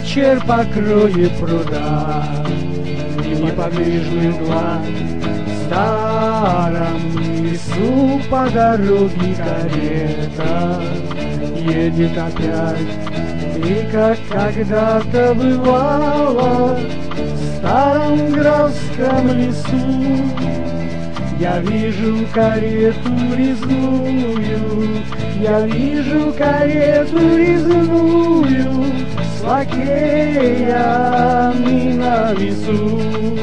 вечер покроет пруда, и неподвижный мгла в старом лесу по дороге карета едет опять. И как когда-то бывало в старом графском лесу, я вижу карету резную, я вижу карету резную с лакеями на весу.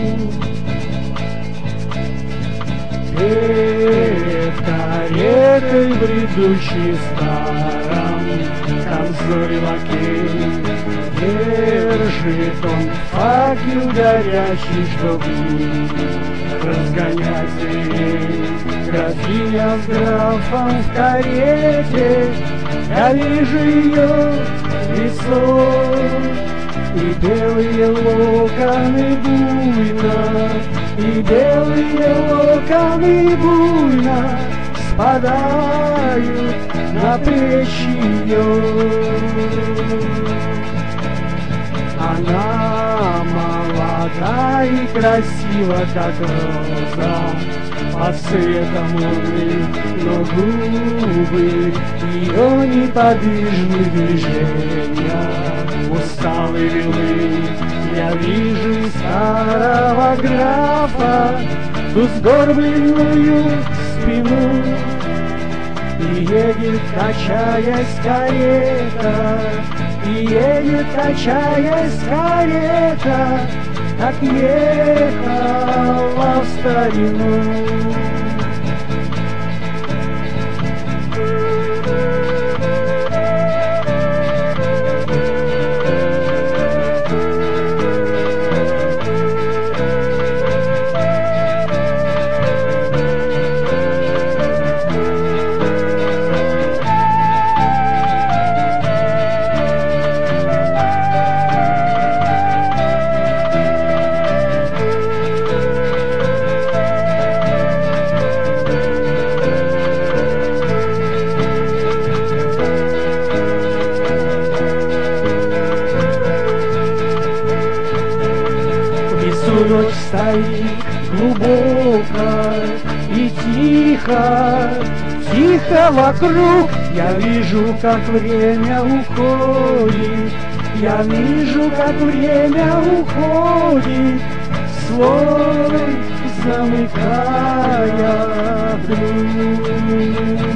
Перед каретой, бредущей старом камзоле лакей, держит он факел горячий, чтоб разгонять зверей. Графиня с графом в карете, я вижу ее лицо, и белые локоны буйно, и белые локоны буйно спадают на плечи ее. Она молода и красива, как роза, под цветом луны, но губы ее неподвижны движения, усталые белы. Я вижу старого графа, ту сгорбленную спину, и едет, качаясь, карета, и едет, качаясь, карета, как ехала в старину. Ночь стоит глубоко и тихо, тихо вокруг. Я вижу, как время уходит, я вижу, как время уходит, свой замыкая круг.